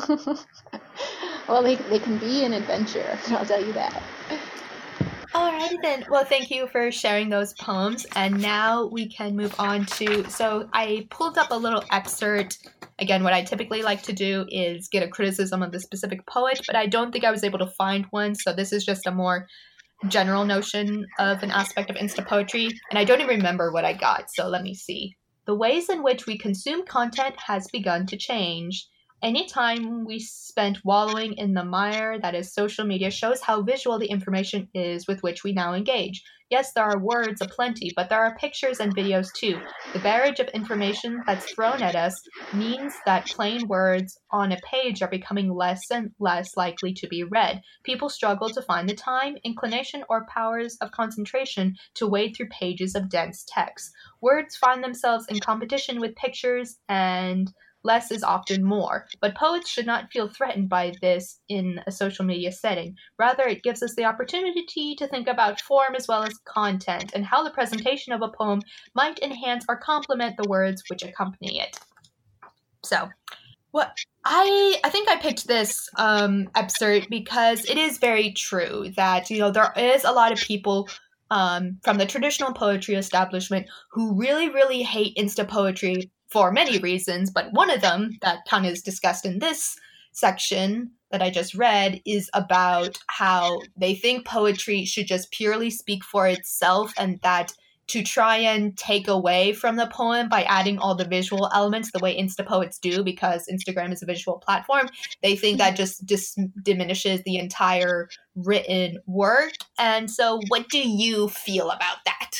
Well, they can be an adventure, I'll tell you that.
Alrighty then. Well, thank you for sharing those poems. And now we can move on to. So I pulled up a little excerpt. Again, what I typically like to do is get a criticism of the specific poet, but I don't think I was able to find one. So this is just a more general notion of an aspect of Insta poetry. And I don't even remember what I got. So let me see. The ways in which we consume content has begun to change. Any time we spent wallowing in the mire that is social media shows how visual the information is with which we now engage. Yes, there are words aplenty, but there are pictures and videos too. The barrage of information that's thrown at us means that plain words on a page are becoming less and less likely to be read. People struggle to find the time, inclination, or powers of concentration to wade through pages of dense text. Words find themselves in competition with pictures and less is often more. But poets should not feel threatened by this in a social media setting. Rather, it gives us the opportunity to think about form as well as content, and how the presentation of a poem might enhance or complement the words which accompany it. So, what I think I picked this excerpt because it is very true that, there is a lot of people from the traditional poetry establishment who really, really hate Insta poetry for many reasons, but one of them that kind of is discussed in this section that I just read is about how they think poetry should just purely speak for itself, and that to try and take away from the poem by adding all the visual elements the way Insta poets do, because Instagram is a visual platform, they think that just diminishes the entire written work. And so what do you feel about that?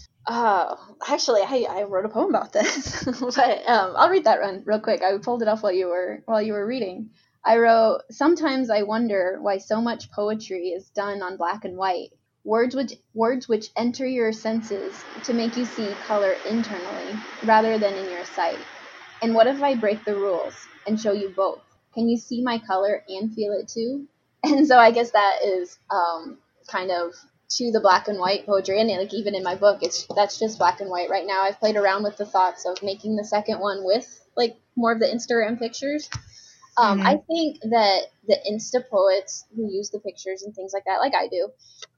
Actually, I wrote a poem about this, but I'll read that one real quick. I pulled it up while you were reading. I wrote, "Sometimes I wonder why so much poetry is done on black and white. Words which enter your senses to make you see color internally rather than in your sight. And what if I break the rules and show you both? Can you see my color and feel it too?" And so I guess that is kind of to the black and white poetry, and like even in my book, that's just black and white right now. I've played around with the thoughts of making the second one with like more of the Instagram pictures. I think that the Insta poets who use the pictures and things like that, like I do,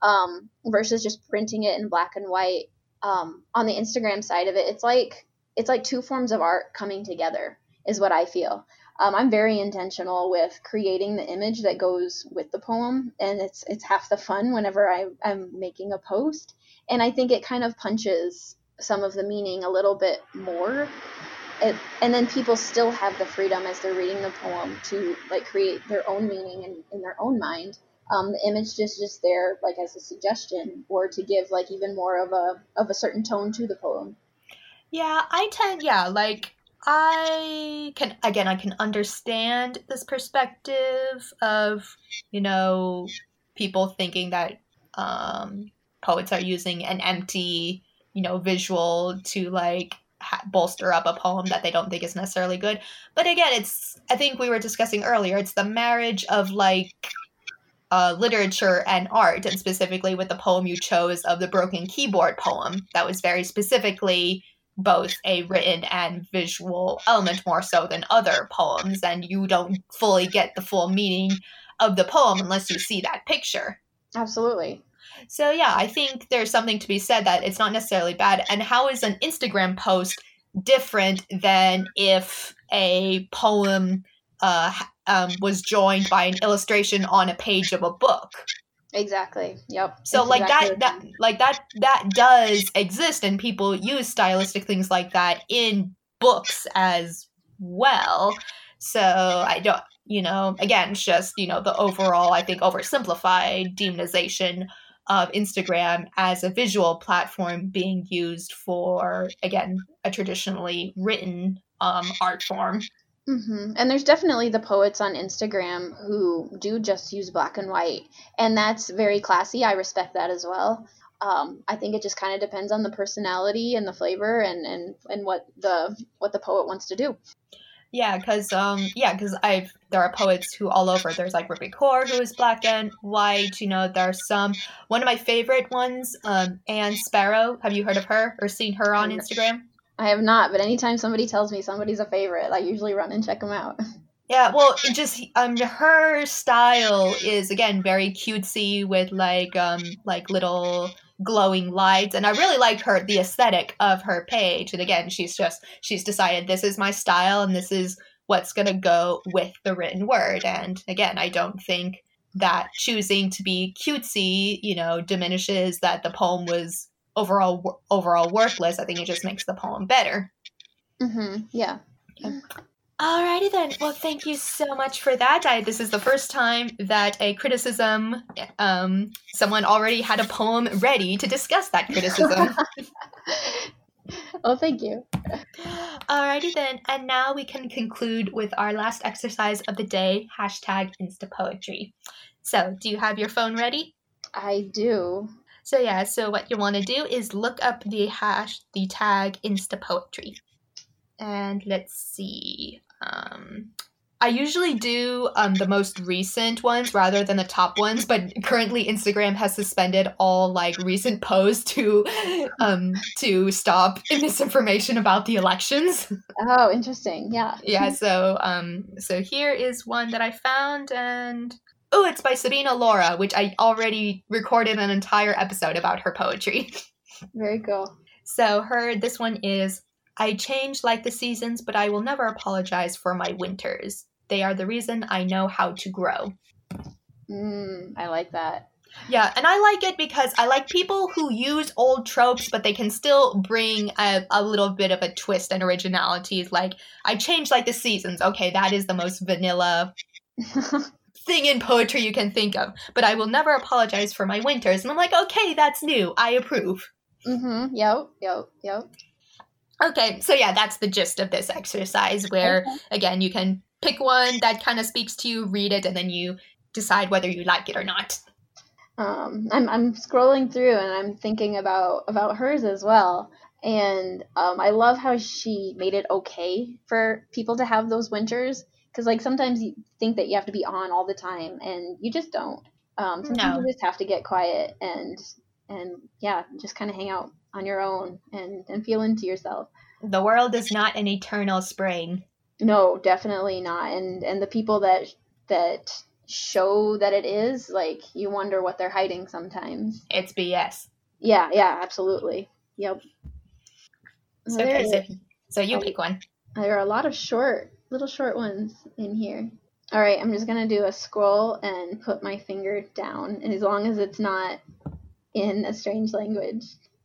versus just printing it in black and white, on the Instagram side of it, it's like two forms of art coming together is what I feel. I'm very intentional with creating the image that goes with the poem, and it's half the fun whenever I'm making a post. And I think it kind of punches some of the meaning a little bit more. And then people still have the freedom as they're reading the poem to like create their own meaning in their own mind. The image just there like as a suggestion, or to give like even more of a certain tone to the poem.
Yeah, I can understand this perspective of, people thinking that poets are using an empty, visual to like bolster up a poem that they don't think is necessarily good. But again, I think we were discussing earlier, it's the marriage of like literature and art, and specifically with the poem you chose of the broken keyboard poem, that was very specifically both a written and visual element, more so than other poems, and you don't fully get the full meaning of the poem unless you see that picture.
Absolutely.
So yeah, I think there's something to be said that it's not necessarily bad. And how is an Instagram post different than if a poem was joined by an illustration on a page of a book?
Exactly. Yep.
So like that does exist, and people use stylistic things like that in books as well. So I don't, again, it's just, the overall, I think, oversimplified demonization of Instagram as a visual platform being used for, again, a traditionally written art form.
Mm-hmm. And there's definitely the poets on Instagram who do just use black and white, and that's very classy. I respect that as well. I think it just kind of depends on the personality and the flavor and what the poet wants to do.
Yeah, because there are poets who all over. There's like Ruby Kaur, who is black and white. There's one of my favorite ones, Anne Sparrow. Have you heard of her or seen her on Instagram?
I have not, but anytime somebody tells me somebody's a favorite, I usually run and check them out.
Yeah, well, it just her style is again very cutesy with like little glowing lights, and I really like the aesthetic of her page. And again, she's decided, this is my style and this is what's gonna go with the written word. And again, I don't think that choosing to be cutesy, diminishes that the poem was overall worthless. I think it just makes the poem better.
Mm-hmm. Yeah.
Alrighty then. Well, thank you so much for that. This is the first time that a criticism, someone already had a poem ready to discuss that criticism.
Oh, thank you.
Alrighty then. And now we can conclude with our last exercise of the day, #InstaPoetry. So, do you have your phone ready?
I do.
So what you want to do is look up the tag InstaPoetry. And let's see. I usually do the most recent ones rather than the top ones, but currently Instagram has suspended all like recent posts to stop misinformation about the elections.
Oh, interesting. Yeah.
Yeah, so here is one that I found, and oh, it's by Sabina Laura, which I already recorded an entire episode about her poetry.
Very cool.
So this one is, I change like the seasons, but I will never apologize for my winters. They are the reason I know how to grow.
I like that.
Yeah, and I like it because I like people who use old tropes, but they can still bring a little bit of a twist and originality. Like, I change like the seasons. Okay, that is the most vanilla thing in poetry you can think of. But I will never apologize for my winters. And I'm like, okay, that's new. I approve.
Mm-hmm. Yep.
Okay, so yeah, that's the gist of this exercise where, again, you can pick one that kind of speaks to you, read it, and then you decide whether you like it or not.
I'm scrolling through and I'm thinking about hers as well. And I love how she made it okay for people to have those winters. Because like sometimes you think that you have to be on all the time and you just don't. Sometimes you just have to get quiet and yeah, just kind of hang out on your own and feel into yourself.
The world is not an eternal spring.
No, definitely not. And the people that show that it is, like, you wonder what they're hiding sometimes.
It's BS.
Yeah, absolutely. Yep.
So you pick one.
There are a lot of little short ones in here. All right, I'm just going to do a scroll and put my finger down, and as long as it's not in a strange language.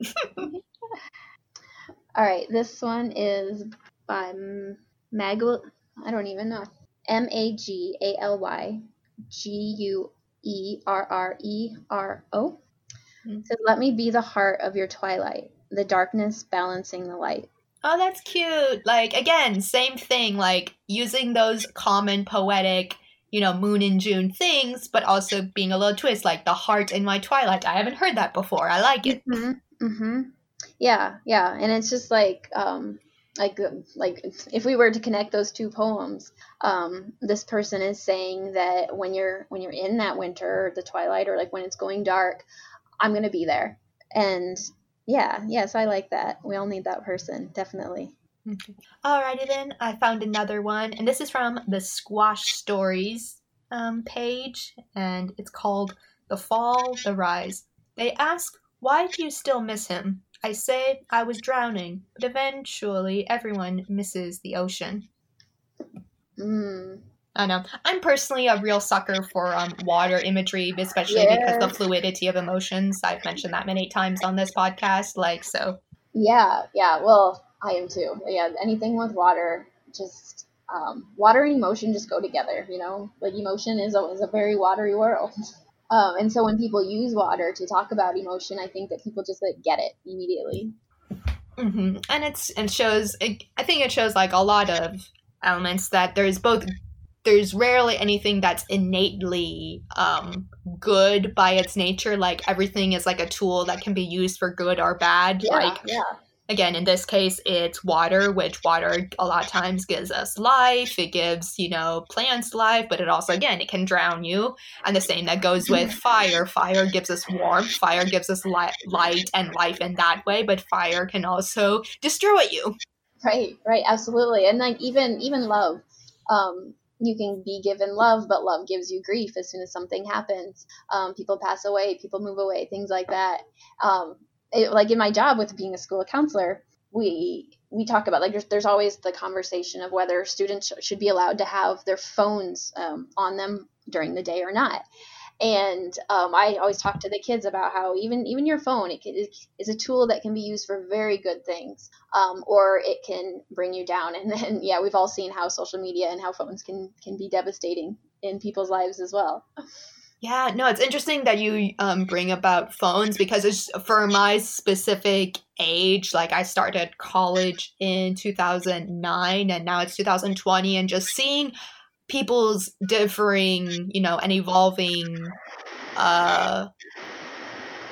All right, this one is by Magal. I don't even know. Magally Guerrero. It says, "Let me be the heart of your twilight, the darkness balancing the light."
Oh, that's cute. Like, again, same thing, like using those common poetic, Moon and June things, but also being a little twist, like the heart in my twilight. I haven't heard that before. I like it.
Mm-hmm. Yeah. And it's just like if we were to connect those two poems, this person is saying that when you're in that winter or the twilight, or like when it's going dark, I'm going to be there. And yes, I like that. We all need that person, definitely.
Okay. Alrighty then, I found another one, and this is from the Squash Stories page, and it's called The Fall, The Rise. They ask, why do you still miss him? I say I was drowning, but eventually everyone misses the ocean. I know. I'm personally a real sucker for water imagery, especially because the fluidity of emotions. I've mentioned that many times on this podcast.
Yeah. Well, I am too. Yeah, anything with water, just water and emotion just go together. Like emotion is a very watery world. And so when people use water to talk about emotion, I think that people just get it immediately.
Mm-hmm. And it shows. I think it shows like a lot of elements that there's rarely anything that's innately good by its nature. Like everything is like a tool that can be used for good or bad. Again, in this case, it's water, which water a lot of times gives us life. It gives, plants life, but it also, again, it can drown you. And the same that goes with fire. Fire gives us warmth. Fire gives us light and life in that way, but fire can also destroy you.
Right, absolutely. And like even love, you can be given love, but love gives you grief as soon as something happens. People pass away, people move away, things like that. Like in my job with being a school counselor, we talk about there's always the conversation of whether students should be allowed to have their phones on them during the day or not. And I always talk to the kids about how even your phone it is a tool that can be used for very good things, or it can bring you down. And then we've all seen how social media and how phones can be devastating in people's lives as well.
Yeah, no, it's interesting that you bring about phones, because it's for my specific age. Like I started college in 2009 and now it's 2020, and just seeing people's differing, and evolving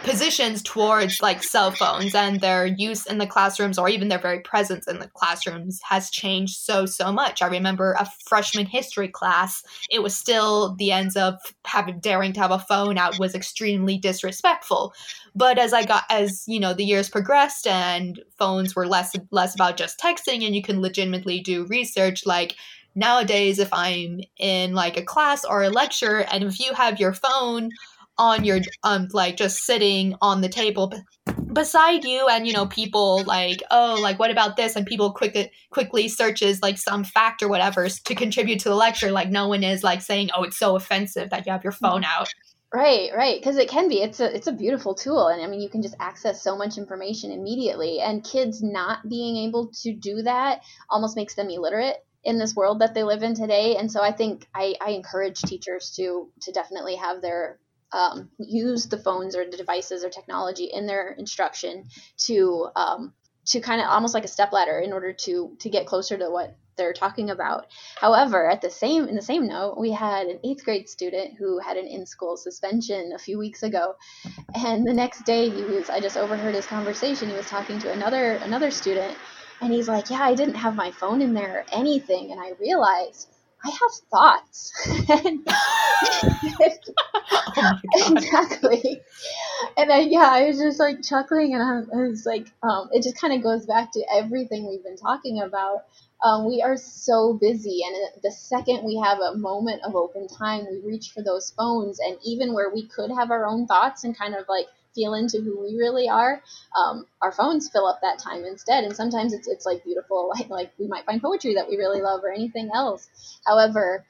positions towards like cell phones, and their use in the classrooms, or even their very presence in the classrooms, has changed so much. I remember a freshman history class, it was still the ends of daring to have a phone out was extremely disrespectful. But as the years progressed and phones were less about just texting, and you can legitimately do research, like nowadays, if I'm in like a class or a lecture, and if you have your phone on your like just sitting on the table beside you, and people like, oh, like what about this, and people quickly searches like some fact or whatever to contribute to the lecture, like no one is like saying, oh, it's so offensive that you have your phone out.
Right, because it can be. It's a beautiful tool, and I mean, you can just access so much information immediately. And kids not being able to do that almost makes them illiterate in this world that they live in today. And so I think I encourage teachers to definitely have their use the phones or the devices or technology in their instruction to kind of almost like a stepladder in order to get closer to what they're talking about. However, in the same note, we had an 8th grade student who had an in-school suspension a few weeks ago, and the next day I just overheard his conversation. He was talking to another student, and he's like, yeah, I didn't have my phone in there or anything, and I realized I have thoughts.
Oh my God.
Exactly. And I was just like chuckling, and I was like, it just kind of goes back to everything we've been talking about. We are so busy, and the second we have a moment of open time, we reach for those phones, and even where we could have our own thoughts and kind of like feel into who we really are, our phones fill up that time instead. And sometimes it's like beautiful, like we might find poetry that we really love or anything else. However,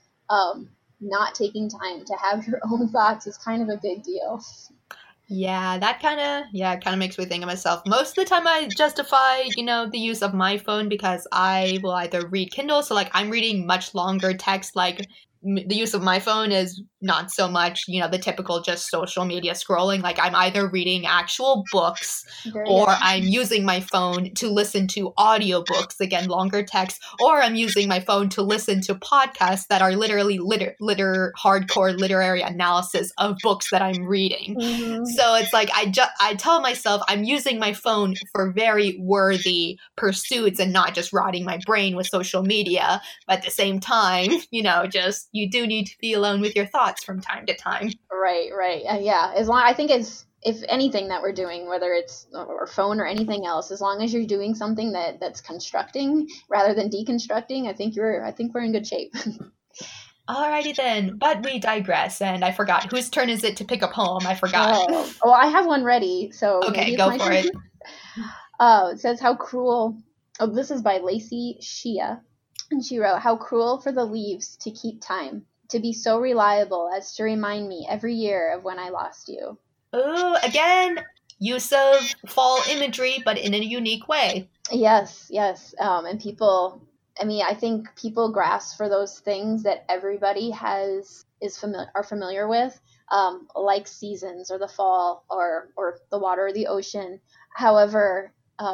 not taking time to have your own thoughts is kind of a big deal.
Yeah, that kind of makes me think of myself. Most of the time I justify, the use of my phone because I will either read Kindle, so like I'm reading much longer text, like the use of my phone is not so much, the typical just social media scrolling. Like I'm either reading actual books or I'm using my phone to listen to audiobooks, again, longer text, or I'm using my phone to listen to podcasts that are literally hardcore literary analysis of books that I'm reading.
Mm-hmm.
So it's like I tell myself I'm using my phone for very worthy pursuits and not just rotting my brain with social media. But at the same time, just you do need to be alone with your thoughts from time to time.
Right. Yeah. As long, I think if anything that we're doing, whether it's our phone or anything else, as long as you're doing something that's constructing rather than deconstructing, I think we're in good shape.
Alrighty then, but we digress, and I forgot. Whose turn is it to pick a poem? I forgot.
Oh, well, I have one ready, so
okay, go for it.
It says, how cruel. Oh, this is by Lacey Shia. And she wrote, how cruel for the leaves to keep time, to be so reliable as to remind me every year of when I lost you.
Ooh, again, use of fall imagery, but in a unique way.
Yes. And people, I think people grasp for those things that everybody are familiar with, like seasons or the fall or the water or the ocean. However,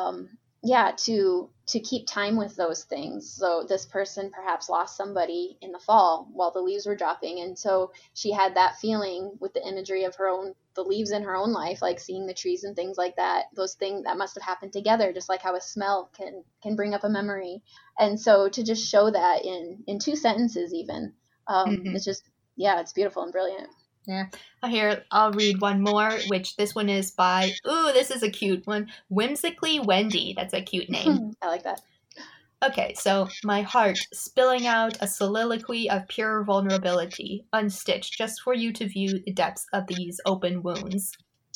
to keep time with those things. So this person perhaps lost somebody in the fall while the leaves were dropping, and so she had that feeling with the imagery of the leaves in her own life, like seeing the trees and things like that. Those things that must have happened together, just like how a smell can bring up a memory. And so to just show that in 2 sentences, even, it's just, it's beautiful and brilliant.
Yeah. Here, I'll read one more, which this one is by, this is a cute one, Whimsically Wendy. That's a cute name.
I like that.
Okay, so my heart spilling out a soliloquy of pure vulnerability, unstitched, just for you to view the depths of these open wounds.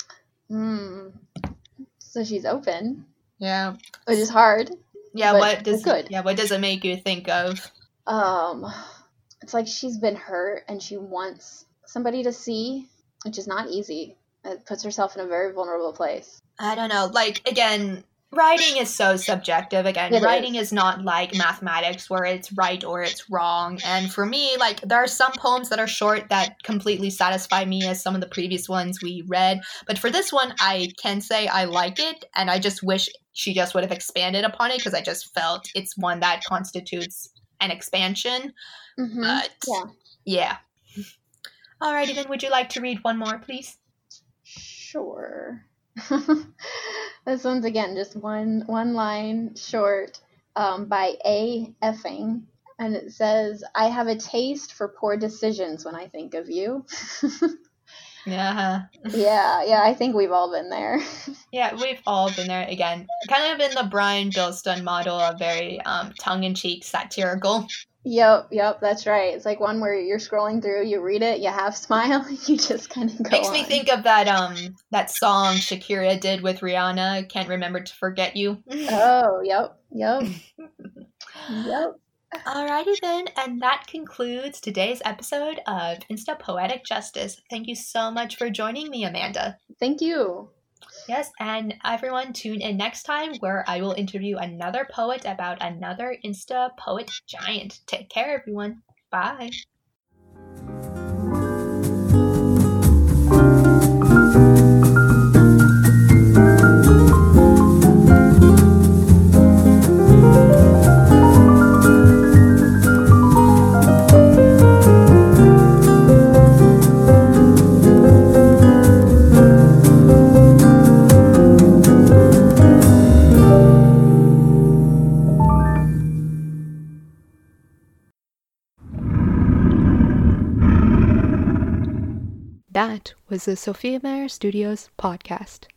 So she's open.
Yeah.
Which is hard.
Yeah, what does it make you think of?
It's like she's been hurt and she wants somebody to see, which is not easy. It puts herself in a very vulnerable place.
I don't know. Like, again, writing is so subjective. Again, writing is not like mathematics where it's right or it's wrong. And for me, like, there are some poems that are short that completely satisfy me, as some of the previous ones we read. But for this one, I can say I like it, and I just wish she just would have expanded upon it, because I just felt it's one that constitutes an expansion.
Mm-hmm.
But, yeah. Alrighty then, would you like to read one more, please?
Sure. This one's again just one line short, by A. Effing, and it says, "I have a taste for poor decisions when I think of you."
Yeah.
Yeah, I think we've all been there.
Yeah, we've all been there. Again, kind of in the Brian Bilston model of very tongue-in-cheek, satirical.
Yep, that's right. It's like one where you're scrolling through, you read it, you half smile, you just kind of go
Makes
on.
me think of that song Shakira did with Rihanna, Can't Remember to Forget You.
Oh, yep. Yep.
Alrighty then, and that concludes today's episode of Insta Poetic Justice. Thank you so much for joining me, Amanda.
Thank you.
Yes, and everyone tune in next time where I will interview another poet about another Insta Poet Giant. Take care, everyone. Bye. That was the Sophia Meyer Studios podcast.